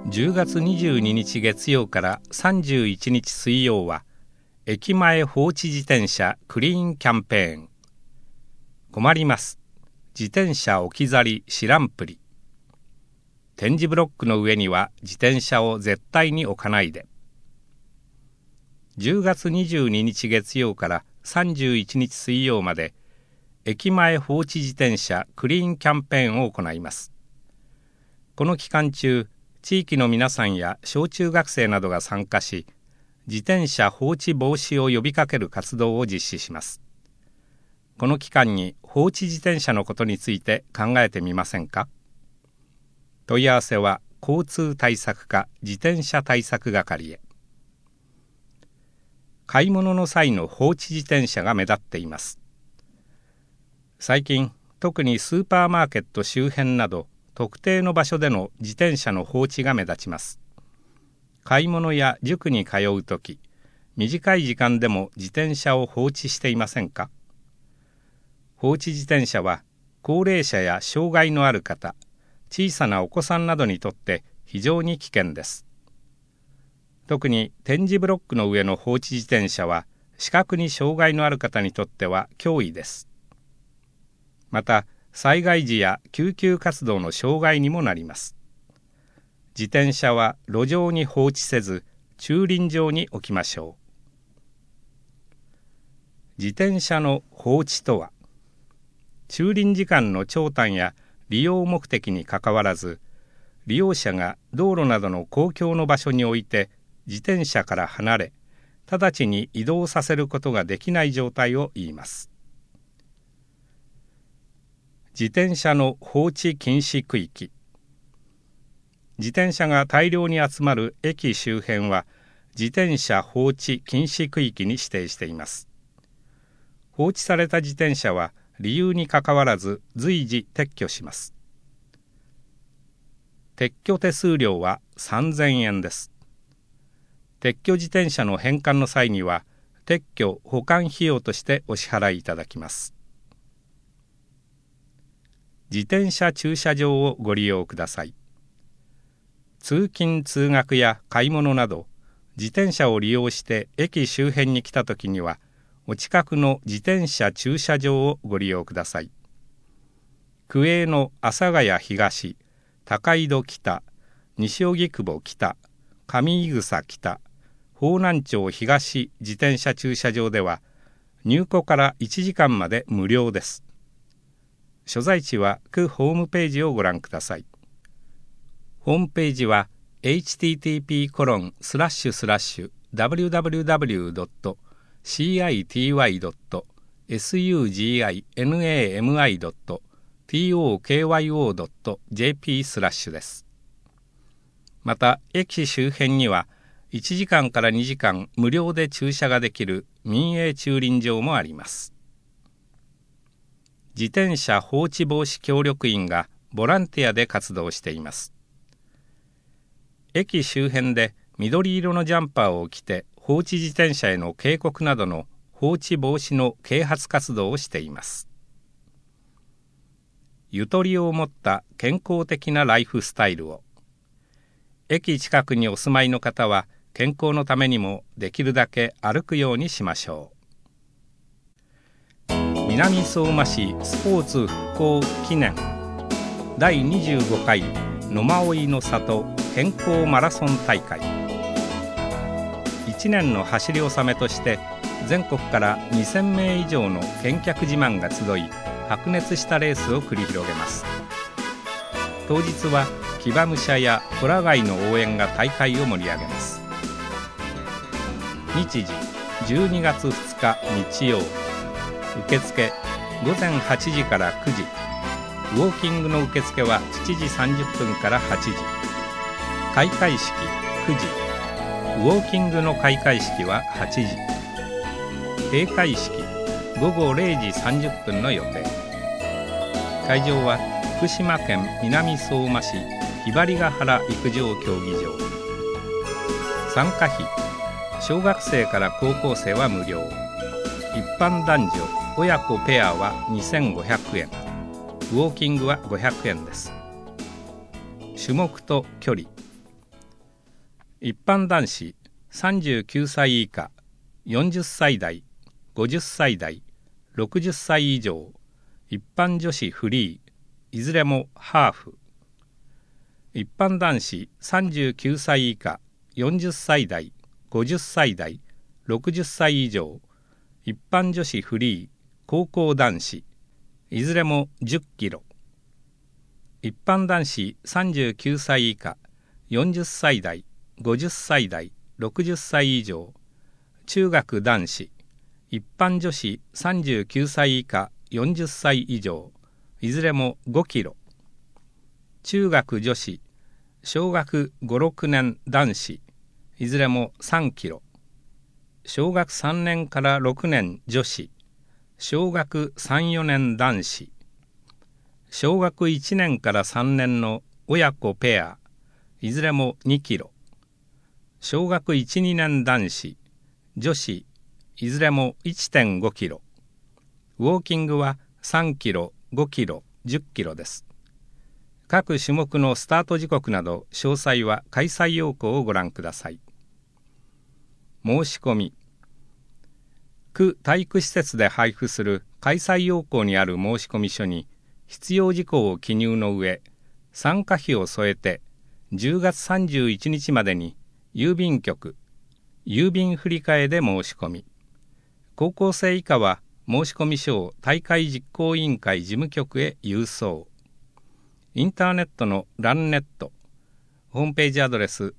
10月22日月曜から31日水曜は駅前放置自転車クリーンキャンペーン。困ります。自転車置き去り知らんぷり。点字ブロックの上には自転車を絶対に置かないで。10月22日月曜から31日水曜まで駅前放置自転車クリーンキャンペーンを行います。この期間中、地域の皆さんや小中学生などが参加し、自転車放置防止を呼びかける活動を実施します。この期間に放置自転車のことについて考えてみませんか？問い合わせは交通対策課自転車対策係へ。買い物の際の放置自転車が目立っています。最近、特にスーパーマーケット周辺など特定の場所での自転車の放置が目立ちます。買い物や塾に通うとき、短い時間でも自転車を放置していませんか？放置自転車は高齢者や障害のある方、小さなお子さんなどにとって非常に危険です。特に点字ブロックの上の放置自転車は視覚に障害のある方にとっては脅威です。また、災害時や救急活動の障害にもなります。自転車は路上に放置せず、駐輪場に置きましょう。自転車の放置とは、駐輪時間の長短や利用目的にかかわらず、利用者が道路などの公共の場所に置いて自転車から離れ、直ちに移動させることができない状態を言います。自転車の放置禁止区域。自転車が大量に集まる駅周辺は自転車放置禁止区域に指定しています。放置された自転車は理由にかかわらず随時撤去します。撤去手数料は3000円です。撤去自転車の返還の際には撤去保管費用としてお支払いいただきます。自転車駐車場をご利用ください。通勤・通学や買い物など、自転車を利用して駅周辺に来たときには、お近くの自転車駐車場をご利用ください。区営の阿佐ヶ谷東、高井戸北、西荻窪北、上井草北、方南町東自転車駐車場では、入庫から1時間まで無料です。所在地は区ホームページをご覧ください。ホームページは http://www.city.suginami.tokyo.jp/ です。また、駅周辺には1時間から2時間無料で駐車ができる民営駐輪場もあります。自転車放置防止協力員がボランティアで活動しています。駅周辺で緑色のジャンパーを着て放置自転車への警告などの放置防止の啓発活動をしています。ゆとりを持った健康的なライフスタイルを。駅近くにお住まいの方は健康のためにもできるだけ歩くようにしましょう。南相馬市スポーツ復興記念第25回野馬追の里健康マラソン大会。1年の走り納めとして全国から2000名以上の健脚自慢が集い、白熱したレースを繰り広げます。当日は騎馬武者やホラガイの応援が大会を盛り上げます。日時12月2日日曜。受付午前8時から9時。ウォーキングの受付は7時30分から8時。開会式9時。ウォーキングの開会式は8時。閉会式午後0時30分の予定。会場は福島県南相馬市ひばりが原陸上競技場。参加費小学生から高校生は無料。一般男女親子ペアは2500円。ウォーキングは500円です。種目と距離一般男子39歳以下、40歳代、50歳代、60歳以上、一般女子フリー、いずれもハーフ。一般男子39歳以下、40歳代、50歳代、60歳以上、一般女子フリー、高校男子、いずれも10キロ。一般男子39歳以下、40歳代、50歳代、60歳以上、中学男子、一般女子39歳以下、40歳以上、いずれも5キロ。中学女子、小学5、6年男子、いずれも3キロ。小学3年から6年女子、小学3、4年男子、小学1年から3年の親子ペア、いずれも2キロ。小学1、2年男子、女子、いずれも 1.5 キロ。ウォーキングは3キロ、5キロ、10キロです。各種目のスタート時刻など詳細は開催要項をご覧ください。申し込み。区体育施設で配布する開催要項にある申込書に必要事項を記入の上、参加費を添えて10月31日までに郵便局、郵便振替で申し込み、高校生以下は申込書を大会実行委員会事務局へ郵送。インターネットのランネット、ホームページアドレス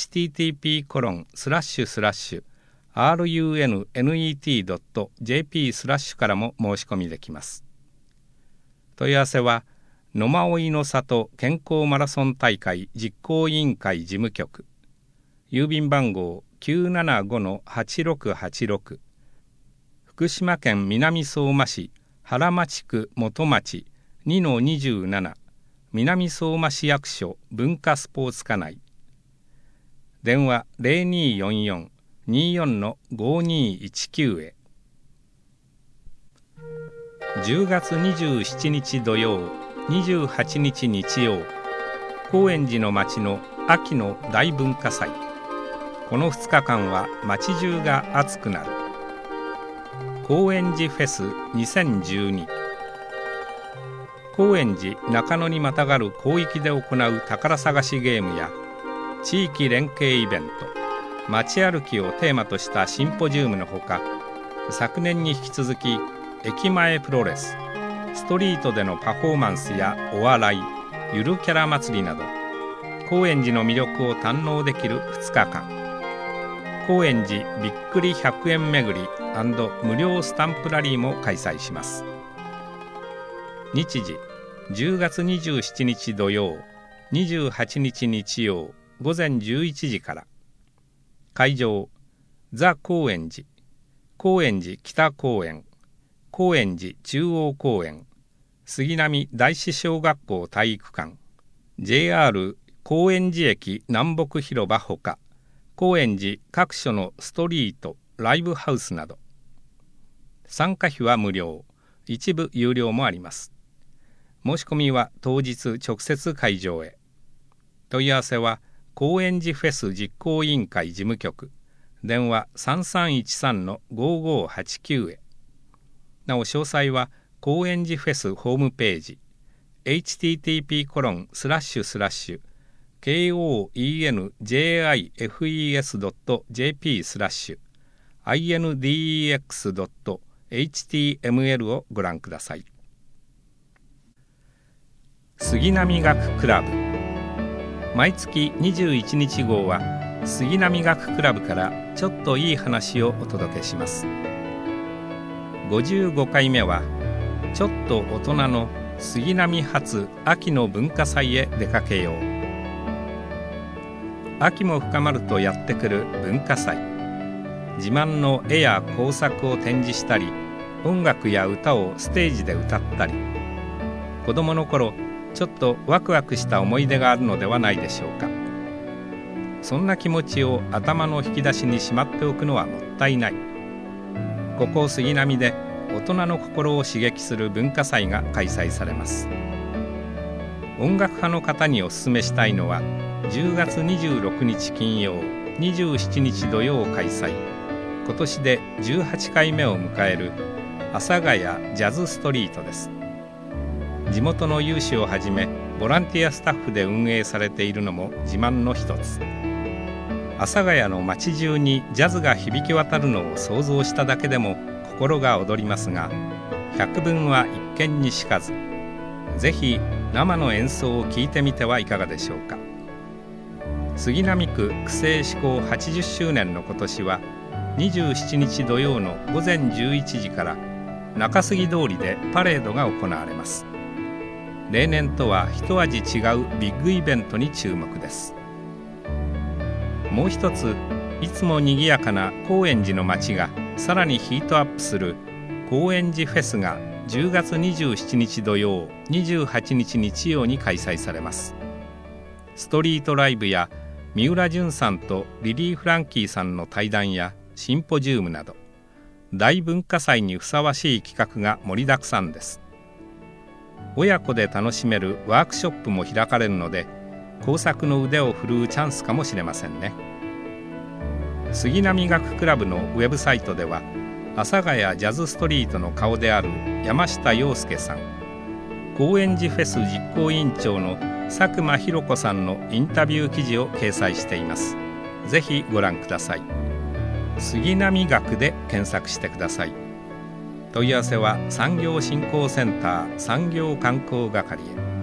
http://runnet.jp/ からも申し込みできます。問い合わせは野馬追の里健康マラソン大会実行委員会事務局、郵便番号 975-8686、福島県南相馬市原町区元町 2-27、南相馬市役所文化スポーツ課内。電話 0244-24-5219 へ。10月27日土曜、28日日曜、高円寺の町の秋の大文化祭。この2日間は町中が熱くなる。高円寺フェス2012。高円寺中野にまたがる広域で行う宝探しゲームや地域連携イベント、街歩きをテーマとしたシンポジウムのほか、昨年に引き続き駅前プロレス、ストリートでのパフォーマンスやお笑い、ゆるキャラ祭りなど高円寺の魅力を堪能できる2日間。高円寺びっくり100円巡り&無料スタンプラリーも開催します。日時10月27日土曜、28日日曜午前11時から。会場ザ・高円寺、高円寺北公園、高円寺中央公園、杉並第四小学校体育館、 JR 高円寺駅南北広場ほか、高円寺各所のストリート、ライブハウスなど。参加費は無料、一部有料もあります。申し込みは当日直接会場へ。問い合わせは高円寺フェス実行委員会事務局、電話 3313-5589 へ。なお詳細は高円寺フェスホームページ http://koenjifes.jp/index.html をご覧ください。杉並学クラブ、毎月21日号は杉並学クラブからちょっといい話をお届けします。55回目はちょっと大人の杉並発秋の文化祭へ出かけよう。秋も深まるとやってくる文化祭。自慢の絵や工作を展示したり、音楽や歌をステージで歌ったり、子どもの頃ちょっとワクワクした思い出があるのではないでしょうか。そんな気持ちを頭の引き出しにしまっておくのはもったいない。ここ杉並で大人の心を刺激する文化祭が開催されます。音楽派の方にお勧めしたいのは10月26日金曜 27日土曜開催、今年で18回目を迎える阿佐ヶ谷ジャズストリートです。地元の有志をはじめボランティアスタッフで運営されているのも自慢の一つ。阿佐ヶ谷の街中にジャズが響き渡るのを想像しただけでも心が躍りますが、百聞は一見にしかず。ぜひ生の演奏を聴いてみてはいかがでしょうか。杉並区区政施行80周年の今年は27日土曜の午前11時から中杉通りでパレードが行われます。例年とは一味違うビッグイベントに注目です。もう一つ、いつも賑やかな高円寺の街がさらにヒートアップする高円寺フェスが10月27日土曜、28日日曜に開催されます。ストリートライブや三浦淳さんとリリー・フランキーさんの対談やシンポジウムなど、大文化祭にふさわしい企画が盛りだくさんです。親子で楽しめるワークショップも開かれるので、工作の腕を振るうチャンスかもしれませんね。杉並学クラブのウェブサイトでは、阿佐ヶ谷ジャズストリートの顔である山下洋介さん、高円寺フェス実行委員長の佐久間博子さんのインタビュー記事を掲載しています。ぜひご覧ください。杉並学で検索してください。問い合わせは産業振興センター産業観光係へ。